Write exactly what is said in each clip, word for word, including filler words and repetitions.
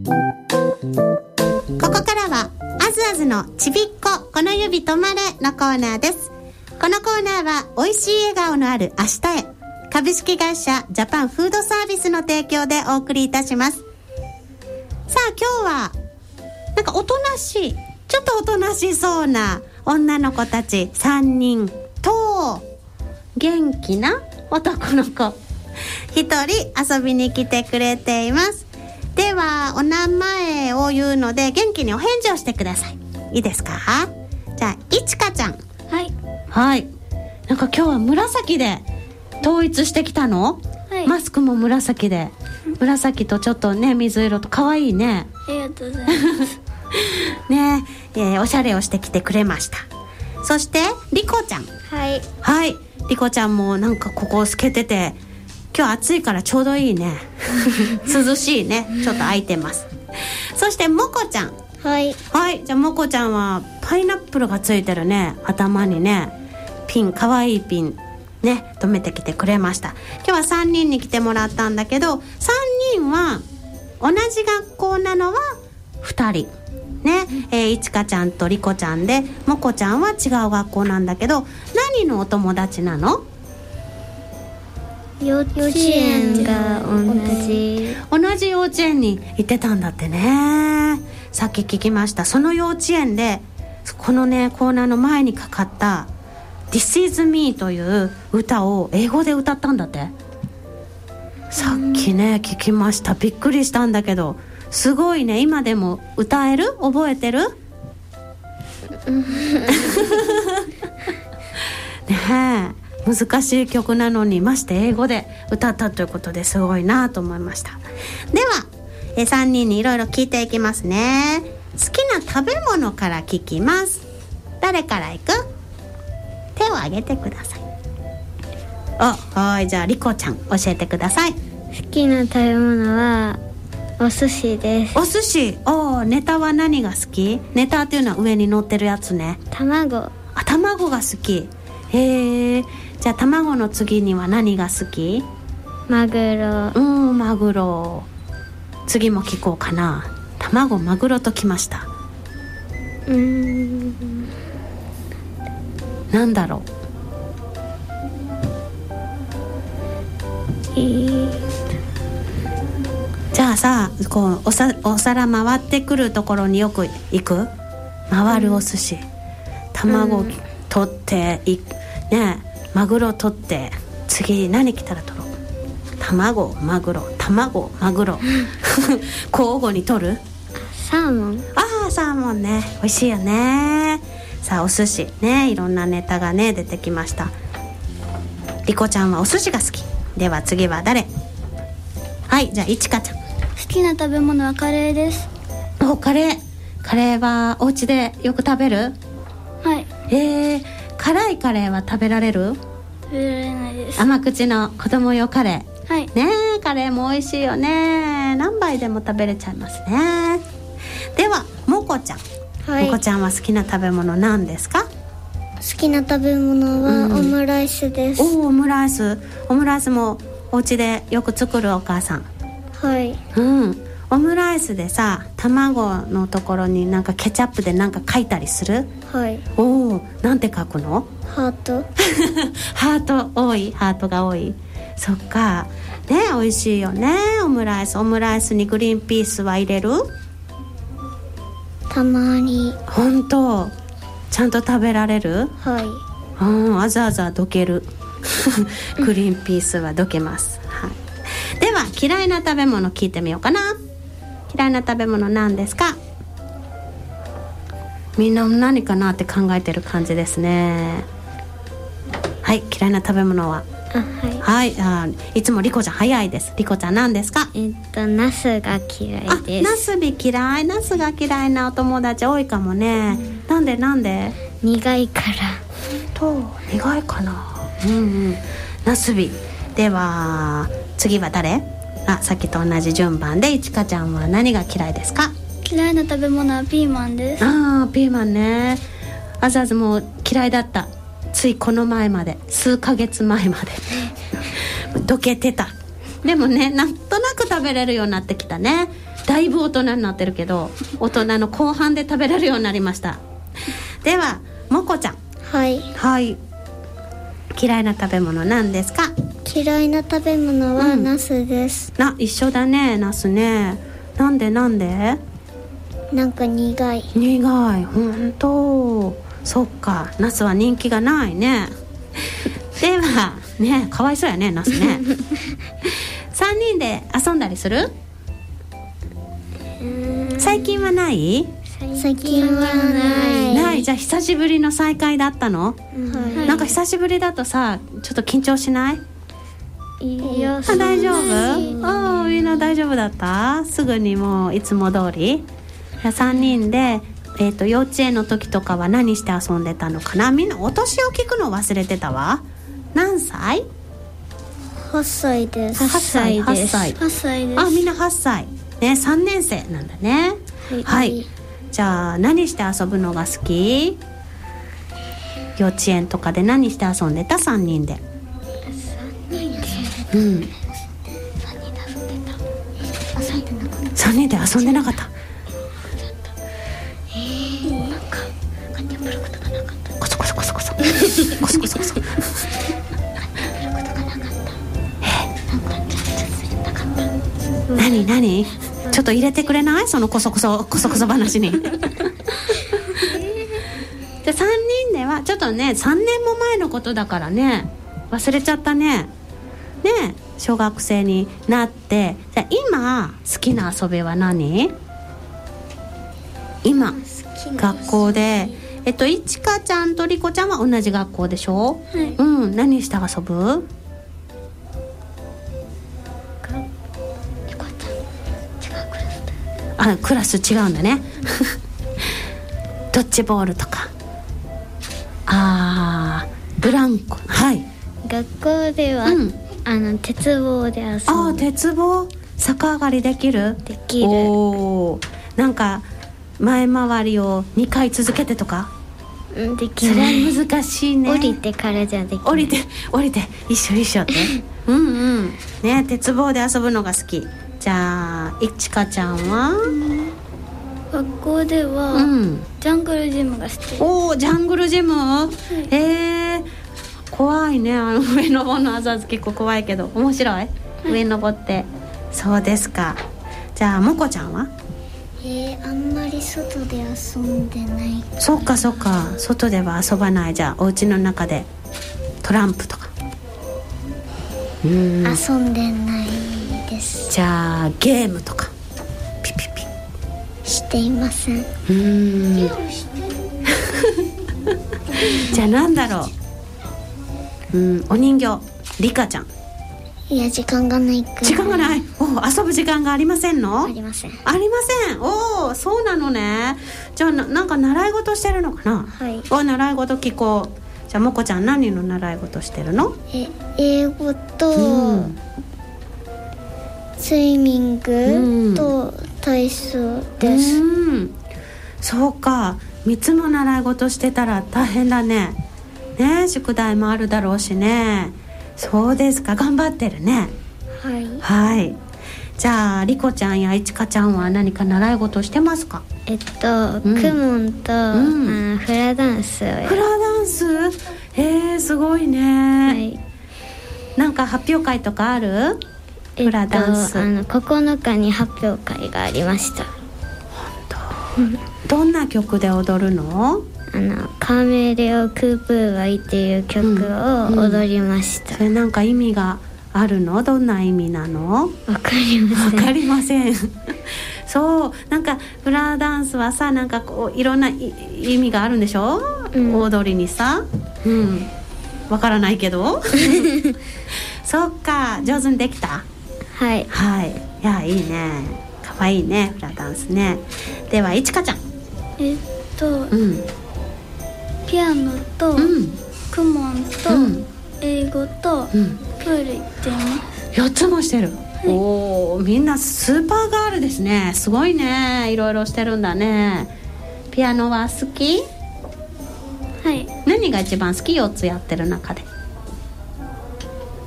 ここからはあずあずのちびっここの指止まれのコーナーです。このコーナーは美味しい笑顔のある明日へ、株式会社ジャパンフードサービスの提供でお送りいたします。さあ今日はなんかおとなしい、ちょっとおとなしそうな女の子たちさんにんと元気な男の子ひとり遊びに来てくれています。ではお名前を言うので元気にお返事をしてください。いいですか？じゃあいちかちゃん。 はいはい。なんか今日は紫で統一してきたの？はい、マスクも紫で、紫とちょっとね水色と可愛いね。 ありがとうございますねえ、えー、おしゃれをしてきてくれました。そしてリコちゃん。 はいはいリコちゃんもなんかここ透けてて今日暑いからちょうどいいね涼しいね、ちょっと空いてます。そしてモコちゃん。 はいはいじゃあモコちゃんはパイナップルがついてるね、頭にねピン、かわいいピンね留めてきてくれました。今日はさんにんに来てもらったんだけど、さんにんは同じ学校なのはふたりね、えー、いちかちゃんとりこちゃんで、もこちゃんは違う学校なんだけど、何のお友達なの？ 幼稚園が同じ同じ幼稚園に行ってたんだってね。さっき聞きました。その幼稚園でこのねコーナーの前にかかったThis is me という歌を英語で歌ったんだって。さっきね聞きました。びっくりしたんだけど、すごいね。今でも歌える？覚えてる？ねえ難しい曲なのにまして英語で歌ったということですごいなと思いました。ではえさんにんにいろいろ聞いていきますね。好きな食べ物から聞きます。誰から行く？手を挙げてください。あ、はい、じゃあリコちゃん教えてください。 好きな食べ物はお寿司です。 お寿司。お、ネタは何が好き？ネタっていうのは上に乗ってるやつね。 卵。 あ、卵が好き。へえ。じゃあ卵の次には何が好き？ マグロ。 うん、マグロ。次も聞こうかな。卵、マグロときました。 うーん。 なんだろう。 えー、 じゃあさ、こう お, さお皿回ってくるところによく行く？回るお寿司。うん、卵取ってい、ね、マグロ取って次何来たら取ろう。卵、マグロ、卵、マグロ交互に取る？ サーモン。 ああ、サーモンね、美味しいよね。さあお寿司ね、いろんなネタがね出てきました。リコちゃんはお寿司が好き。では次は誰？はい、じゃあいちかちゃん。 好きな食べ物はカレーです。 お、カレー。カレーはお家でよく食べる？ はい。 えー、辛いカレーは食べられる？ 食べられないです。 甘口の子供用カレー。 はい。 ねえ、カレーも美味しいよね。何杯でも食べれちゃいますね。ではもこちゃん。はい、もこちゃんは好きな食べ物何ですか？ 好きな食べ物はオムライスです。 うん、お、オムライス。オムライスもお家でよく作るお母さん。 はい。 うん。オムライスでさ、卵のところになんかケチャップでなんか書いたりする？ はい。 おお、なんて書くの？ ハート。 ハート多い？ハートが多い。そっか。ね、美味しいよね、オムライス。オムライスにグリーンピースは入れる？ たまに。 ほんと？ちゃんと食べられる？ はい。 うん、あざあざどけるグリーンピースはどけます、はい、では嫌いな食べ物聞いてみようかな。嫌いな食べ物何ですか？みんな何かなって考えてる感じですね。はい、嫌いな食べ物は？ あ、はい、 はい、あ、いつもリコちゃん早いです。リコちゃん何ですか？ えっとナスが嫌いです。 あ、ナスビ嫌い。ナスが嫌いなお友達多いかもね、うん、なんでなんで？ 苦いから。 と苦いかな。うんうん、ナスビ。では次は誰？あ、さっきと同じ順番でいちかちゃんは何が嫌いですか？ 嫌いな食べ物はピーマンです。 あー、ピーマンね。あざずも嫌いだった。ついこの前まで、数ヶ月前までどけてた。でもね、なんとなく食べれるようになってきたね。 だいぶ大人になってるけど、大人の後半で食べれるようになりました。ではもこちゃん。 はいはい、嫌いな食べ物なんですか？ 嫌いな食べ物はナスです、 うん、あ、一緒だね、ナスね。なんでなんで？ なんか苦い。 苦い、ほんと。そっか、ナスは人気がないね。ではね、かわいそうやね、ナスね。さんにんで遊んだりする？最近はない？ 最近はないない。じゃあ久しぶりの再会だったの？ はい、 なんか久しぶりだとさ、ちょっと緊張しない？ いや、 あ、大丈夫？あ、みんな大丈夫だった？すぐにもういつも通り？さんにんで、えーと、幼稚園の時とかは何して遊んでたのかな？みんなお年を聞くの忘れてたわ。何歳？ はっさいです。 はっさい、はっさい。 はっさいです。 あ、みんなはっさいね、さんねん生なんだね。はい、はい、じゃあ何して遊ぶのが好き？幼稚園とかで何して遊んでた？さんにんで。うん、さんにんで遊んでなかった。コソコソコソコソコソコソコソ何何ちょっと入れてくれない？そのコソコソコソコソ話に。でさんにんではちょっとね、さんねんも前のことだからね、忘れちゃったね。ね、小学生になって、じゃあ今好きな遊びは何？今学校で、えっといちかちゃんとりこちゃんは同じ学校でしょ？はい、うん、何して遊ぶ？あ、クラス違うんだね。ドッジボールとか、あー、ブランコ。はい、 学校では、うん、あの鉄棒で遊ぶ。 あー、鉄棒、逆上がりできる？ できる。 おー、なんか前回りをにかい続けてとか？ できない。 それは難しいね。 降りてからじゃできない。 降りて降りて一緒一緒って。うんうんね、鉄棒で遊ぶのが好き。じゃあいちかちゃんは？ 学校では、うん、ジャングルジムが好き。 おー、ジャングルジム、はい、えー、怖いね、あの上登るの。あざず結構怖いけど面白い、はい、上登って。そうですか。じゃあもこちゃんは？ えー、あんまり外で遊んでない。 そっかそっか、外では遊ばない。じゃあお家の中でトランプとか？ うーん、遊んでないです。 じゃあゲームとか？ピピピしていません。うーんじゃあなんだろう、うん、お人形。りかちゃん？ いや、時間がないくらい。 時間がない。お、遊ぶ時間がありませんの？ ありません。 ありません。おー、そうなのね。じゃあ な, なんか習い事してるのかな？ はい。 お、習い事聞こう。じゃあもこちゃん何の習い事してるの？ え英語と、うん、スイミングと体操です。 うん、そうか、みっつも習い事してたら大変だね。ね、宿題もあるだろうしね。そうですか、頑張ってるね。 はい、 はい。じゃありこちゃんやいちかちゃんは何か習い事してますか？ えっと、うん、クモンと、うん、あのフラダンスをやる。 フラダンス、へー、すごいね、はい、なんか発表会とかある？フラダンス、 えっと、あのここのかに発表会がありました。 本当？どんな曲で踊るの？ あのカメレオクープーワイっていう曲を踊りました、うんうん、 それなんか意味があるの？どんな意味なの？ わかりません。 わかりませんそう、なんかフラダンスはさ、なんかこういろんな意味があるんでしょ、うん、踊りにさ、うん、わからないけどそっか、上手にできた？ はいはい、いや、いいね、かわいいね、フラダンスね。ではいちかちゃん。 えっと、うん、ピアノと、うん、クモンと、うん、英語と、うん、プール行っています。 よっつもしてる、はい、おー、みんなスーパーガールですね。すごいね、いろいろしてるんだね。ピアノは好き？ はい。 何が一番好き？よっつやってる中で。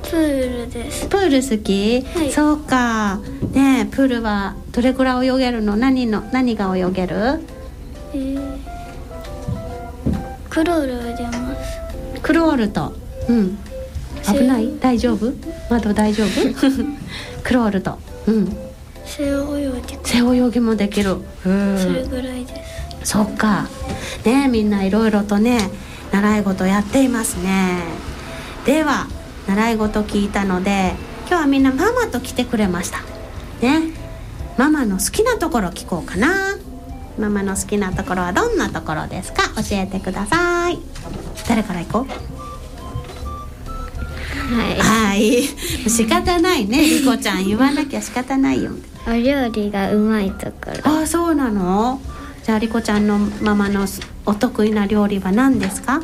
プールです。 プール好き、はい、そうかね。えプールはどれくらい泳げるの？何の何が泳げる？えー、 クロール泳げます。 クロールと、うん、危ない？大丈夫？窓大丈夫？クロールと、うん、 背泳ぎ背泳ぎもできる。 うん、それぐらいです。 そっかね。みんないろいろとね習い事やっていますね。では習い事聞いたので今日はみんなママと来てくれましたね。ママの好きなところ聞こうかな。ママの好きなところはどんなところですか？教えてください。誰から行こう？ はいはい、仕方ないね。リコちゃん言わなきゃ仕方ないよ。 お料理がうまいところ。 ああ、そうなの？じゃあリコちゃんのママのお得意な料理は何ですか？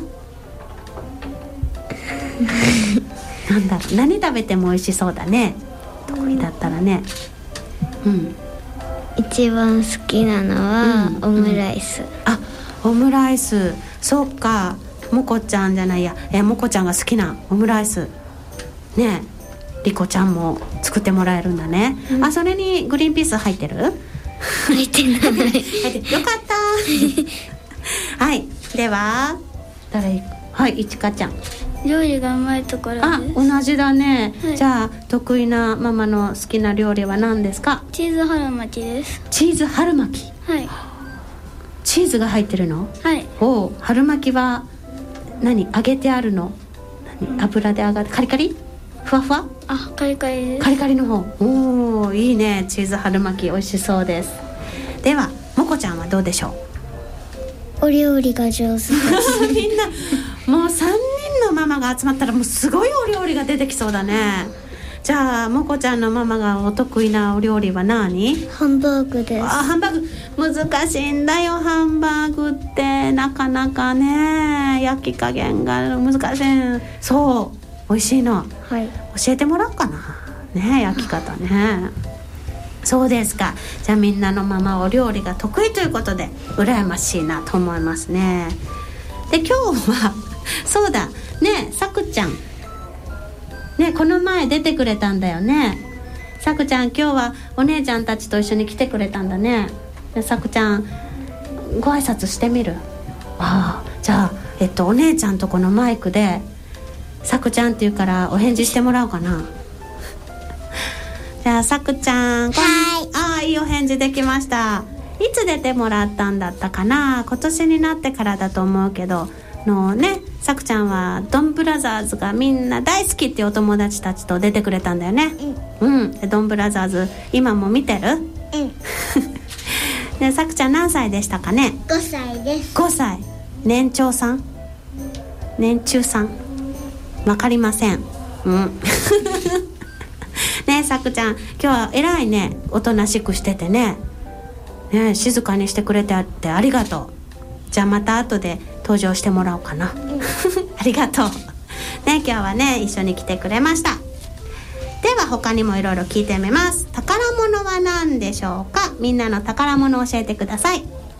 なんだろう、何食べても美味しそうだね。得意だったらね。うん。 一番好きなのは、うん、オムライス、うん、 あ、オムライス。そっか。もこちゃんじゃないや、えもこちゃんが好きなオムライスね。えリコちゃんも作ってもらえるんだね、うん、あ、それにグリーンピース入ってる？ 入ってない入ってよかったはい、では誰？はい、いちかちゃん。 料理がうまいところです。 あ、同じだね、はい、じゃあ得意なママの好きな料理は何ですか？ チーズ春巻きです。 チーズ春巻き。 はい。 チーズが入ってるの？ はい。 お、春巻きは何？揚げてあるの？何？油で揚がってカリカリ？ふわふわ？ あ、カリカリです。 カリカリの方。おー、いいね。チーズ春巻き美味しそうです。ではもこちゃんはどうでしょう？お料理が上手です。 みんなもうさんにんのママが集まったらもうすごいお料理が出てきそうだね。じゃあもこちゃんのママがお得意なお料理は何？ ハンバーグです。 あ、ハンバーグ難しいんだよ。ハンバーグってなかなかね焼き加減が難しい。そう美味しいの、 はい、 教えてもらおうかなね、焼き方ね。そうですか。じゃあみんなのママお料理が得意ということで羨ましいなと思いますね。で今日はそうだね、さくちゃんね、この前出てくれたんだよね。さくちゃん今日はお姉ちゃんたちと一緒に来てくれたんだね。さくちゃんご挨拶してみる？ああ、じゃあ、えっと、お姉ちゃんとこのマイクでさくちゃんって言うからお返事してもらおうかな。じゃあさくちゃん、 はい、 ああ、いいお返事できました。いつ出てもらったんだったかな。今年になってからだと思うけどのね、さくちゃんはドンブラザーズがみんな大好きっていうお友達たちと出てくれたんだよね。うん、うん、でドンブラザーズ今も見てる？うんでさくちゃん何歳でしたかね？ ごさいです。 ごさい。年長さん？年中さん？わかりません。うんねえさくちゃん今日は偉いね。おとなしくしててね。ねえ静かにしてくれてあってありがとう。じゃあまた後で登場してもらおうかな、うん、ありがとうね。今日はね一緒に来てくれました。では他にもいろいろ聞いてみます。宝物は何でしょうか？みんなの宝物を教えてください。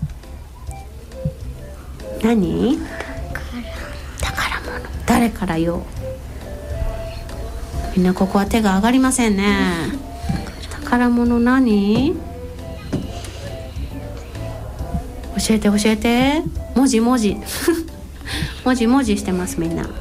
何？宝物。誰から言おう？みんなここは手が上がりませんね。宝物何？教えて教えて。文字文字文字文字してますみんな。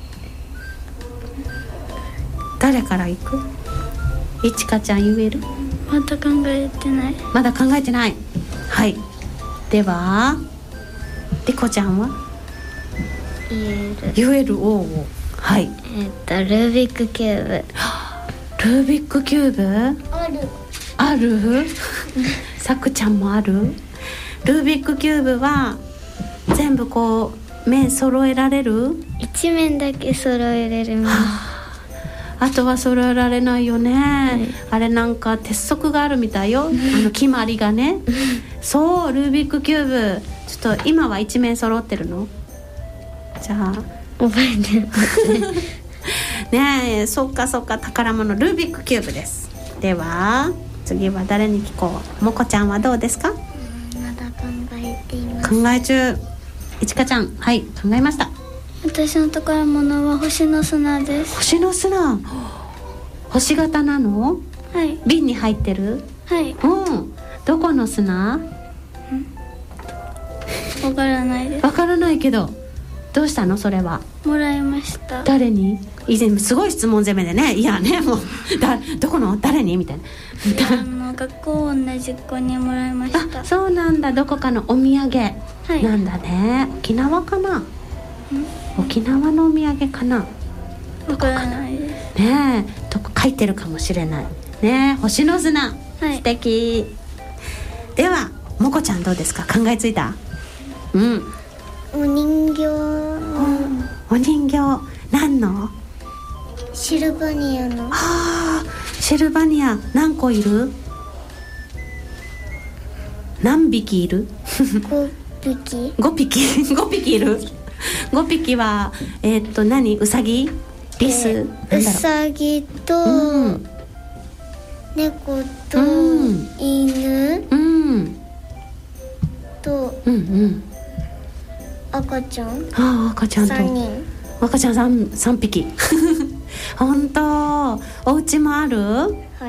誰から行く？いちかちゃん言える？ まだ考えてない。 まだ考えてない。はい。ではりこちゃんは？ 言える。 言える。おうおう。はい。 えっとルービックキューブ。 ルービックキューブ？ ある。 ある？さくちゃんもある？ルービックキューブは全部こう面揃えられる？ 一面だけ揃えれる。はあ、あとは揃えられないよね、はい、あれなんか鉄則があるみたいよあの決まりがねそう、ルービックキューブちょっと今は一面揃ってるの？じゃあ覚えてるねえ、そっかそっか、宝物ルービックキューブです。では次は誰に聞こう？もこちゃんはどうですか？ まだ考えています。 考え中。いちかちゃん、はい、考えました。 私の宝物は星の砂です。 星の砂、星型なの？ はい。 瓶に入ってる？ はい。 うん。どこの砂？ わからないです。 わからないけど、どうしたのそれは？ もらいました。 誰に？以前すごい質問攻めでね、いやね、もうだどこの誰にみたいな。 あの学校同じ子にもらいました。 あ、そうなんだ。どこかのお土産なんだね。はい、沖縄かな？沖縄のお土産かな？ わからないです。 ねえ、どこ書いてるかもしれない。ねえ、星の砂、はい、素敵。では、もこちゃんどうですか？考えついた？うん。 お人形。 お人形、何の？ シルバニアの。 はあ、シルバニア何個いる？何匹いる？ ごぴき。 ごぴきごぴきいる？ごぴきはえー、っと何？ウサギ？リス？ えー、ウサギと、うん、猫と、うん、犬、うん、と、うんうん、赤ちゃん。 ああ、赤ちゃんとさんにん。赤ちゃん 3, 3匹本当。お家もある？はい。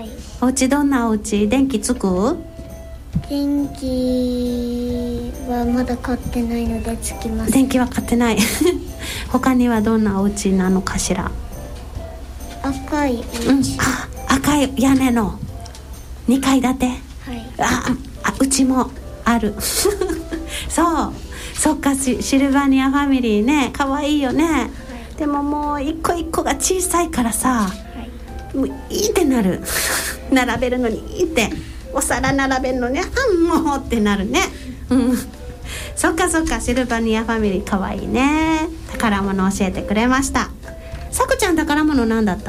お家どんなお家？電気つく？ 電気はまだ買ってないのでつきます。 電気は買ってない他にはどんなお家なのかしら？ 赤いお家、 うん、あ、赤い屋根のにかい建て。はい。ああ、うちもあるそう、そっか、シルバニアファミリーね、かわいいよね。はい、でももう一個一個が小さいからさ、はい、もういいってなる並べるのにいいって、お皿並べるのね、あんもうってなるね。うん。そっかそっか、シルバニアファミリーかわいいね。宝物教えてくれました。さくちゃん、宝物なんだった？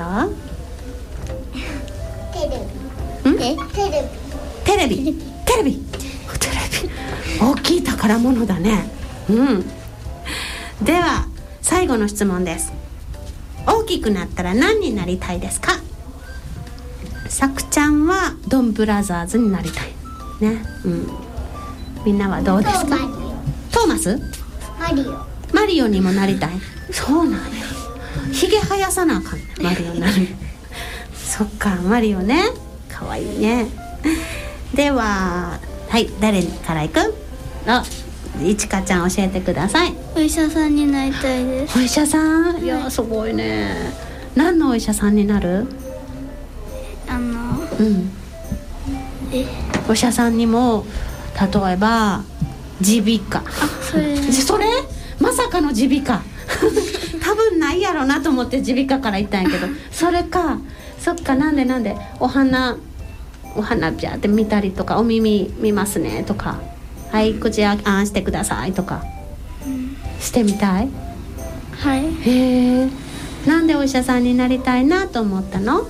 テレビ。ん？え？テレビ。 テレビ。テレビ。テレビ。大きい宝物だね。うん。では最後の質問です。大きくなったら何になりたいですか？さくちゃんはドンブラザーズになりたいね。うん。みんなはどうですか？トーマス？ マリオ。 マリオにもなりたい。そうなんや。ひげ生やさなあかんね、マリオになるそっか、マリオね、かわいいね。では、はい、誰から行く？あ、いちかちゃん教えてください。 お医者さんになりたいです。 お医者さん？いや、すごいね。何のお医者さんになる？ あのうんえお医者さんにも、例えば耳鼻科。あ、それそれまさかの耳鼻科多分ないやろなと思って耳鼻科から行ったんやけどそれか。そっか、なんでなんでお花お花ビャーって見たりとか、お耳見ますねとか、はい、口あんしてくださいとか、うん、してみたい？ はい。 へえ。なんでお医者さんになりたいなと思ったの？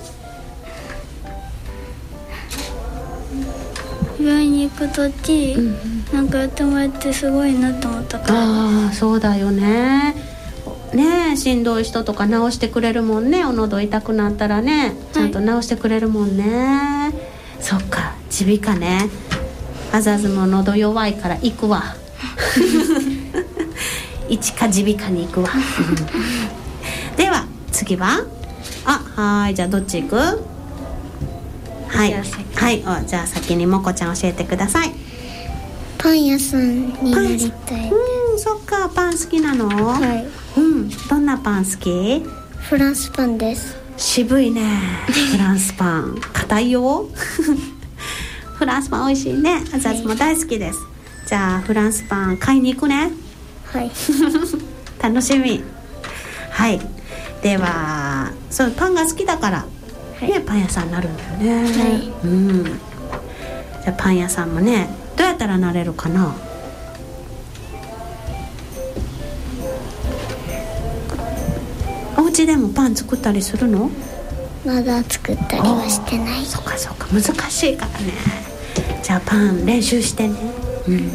病院に行くとき、うん、なんかやってもらってすごいなと思ったから。 ああ、そうだよね。ねえ、しんどい人とか治してくれるもんね。お喉痛くなったらね、ちゃんと治してくれるもんね。はい、そっか、耳鼻科ね。あざずも喉弱いから行くわ一か耳鼻科に行くわでは次は、あ、はい、じゃあどっち行く？はい、はい、お、じゃあ先にもこちゃん教えてください。 パン屋さんになりたい。 うん、そっか、パン好きなの？はい。うん、どんなパン好き？ フランスパンです。 渋いねフランスパン硬いよフランスパン美味しいね。あざつも大好きです。はい、じゃあフランスパン買いに行くね。 はい楽しみ。はい、ではそう、パンが好きだから、はい、ね、パン屋さんになるんだよね。はい、うん。じゃあパン屋さんもね、どうやったらなれるかな？お家でもパン作ったりするの？ まだ作ったりはしてない。 そっかそっか、難しいからね。じゃあパン練習してね。うんうんうん。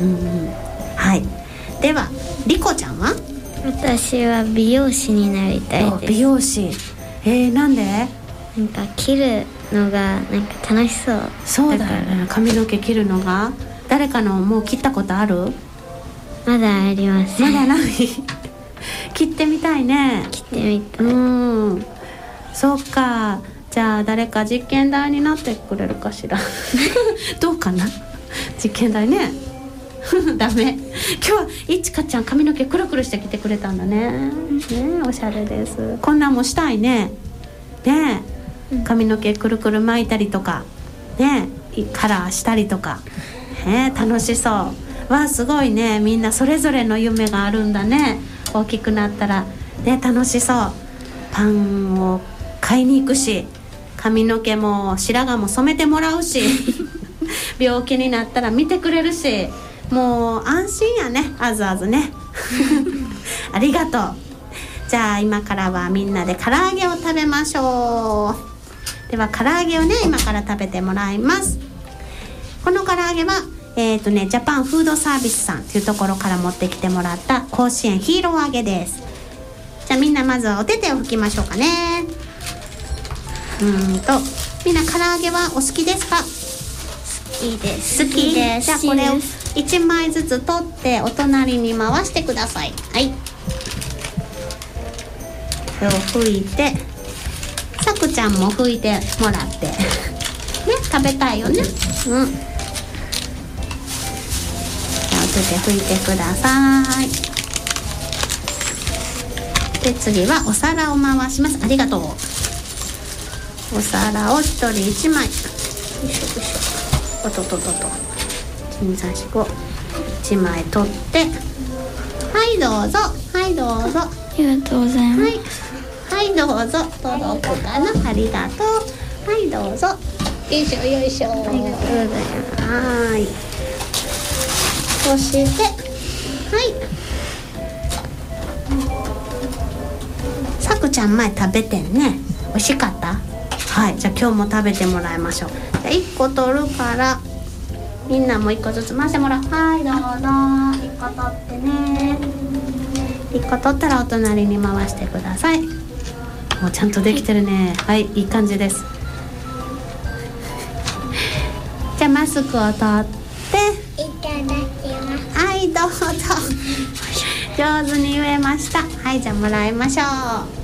はい。ではリコちゃんは？ 私は美容師になりたいです。 美容師。えー、なんで？ なんか切るのがなんか楽しそう。 そうだよね。髪の毛切るのが。誰かのもう切ったことある？ まだありません。 まだない切切ってみたいね。 切ってみたい。 うん、そっか。じゃあ誰か実験台になってくれるかしらどうかな、実験台ねダメ。今日はいちかちゃん髪の毛くるくるしてきてくれたんだね。ね、おしゃれです。こんなんもしたいね。ね、髪の毛くるくる巻いたりとかね、カラーしたりとか、ね、楽しそう。わあ、すごいね。みんなそれぞれの夢があるんだね。大きくなったらね、楽しそう。パンを買いに行くし、髪の毛も白髪も染めてもらうし病気になったら見てくれるし、もう安心やね、あずあずねありがとう。じゃあ今からはみんなで唐揚げを食べましょう。では唐揚げをね、今から食べてもらいます。この唐揚げはえーとね、ジャパンフードサービスさんというところから持ってきてもらった甲子園ヒーロー揚げです。じゃあみんなまずはお手手を拭きましょうかね。うーんとみんな唐揚げはお好きですか？ いいです。 好きです。じゃあこれをいちまいずつ取ってお隣に回してください。はい、これを拭いて、さくちゃんも拭いてもらってね、食べたいよね。うん、じゃあお手で拭いてください。で次はお皿を回します。ありがとう。お皿をひとりいちまい、よいしょよいしょ、おとととと、いちにさんしご、いちまい取って、はいどうぞ、はいどうぞ、 ありがとうございます。 はい、はいどうぞ、届くかな、ありがとう、はいどうぞ、よいしょよいしょ、ありがとうございます。はい、そしてはい、さくちゃん前食べてんね。美味しかった？はい、じゃあ今日も食べてもらいましょう。じゃあいっこ取るからみんなもいっこずつ回してもらう。はいどうぞ、いっこ取ってね。いっこ取ったらお隣に回してください。もうちゃんとできてるね。はい、いい感じです。じゃあマスクを取って、 いただきます。 はいどうぞ上手に植えました。はい、じゃあもらいましょう。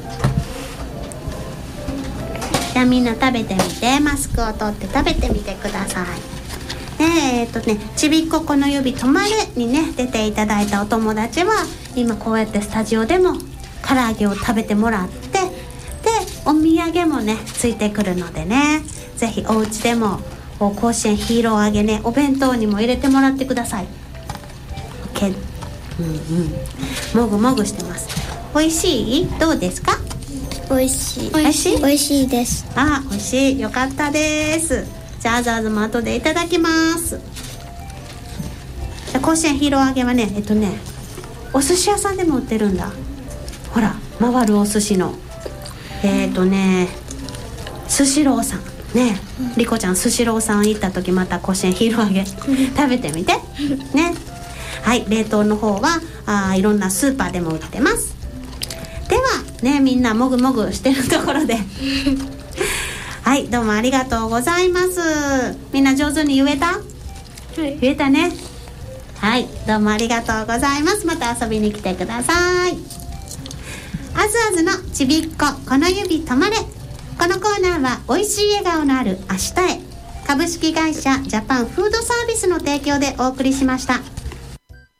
じゃあみんな食べてみて、マスクを取って食べてみてください。ねえ、えっとね、ちびっここの指止まれにね出ていただいたお友達は今こうやってスタジオでも唐揚げを食べてもらって、でお土産もねついてくるのでね、ぜひお家でも甲子園ヒーロー揚げね、お弁当にも入れてもらってください。 OK、うんうん、もぐもぐしてます。美味しい？どうですか？ 美味しい。 美味しい？ 美味しいです。 あ、美味しい。よかったです。じゃああずあずも後でいただきます。じゃあ甲子園ヒーロー揚げはね、えっとねお寿司屋さんでも売ってるんだ。ほら回るお寿司のえっとねスシローさんね、りこちゃんスシローさん行った時また甲子園ヒーロー揚げ食べてみてね。はい、冷凍の方はあいろんなスーパーでも売ってます。ではね、みんなもぐもぐしてるところではい、どうもありがとうございます。みんな上手に言えた？はい、言えたね。はい、どうもありがとうございます。また遊びに来てください。あずあずのちびっここの指止まれ。このコーナーはおいしい笑顔のある明日へ、株式会社ジャパンフードサービスの提供でお送りしました。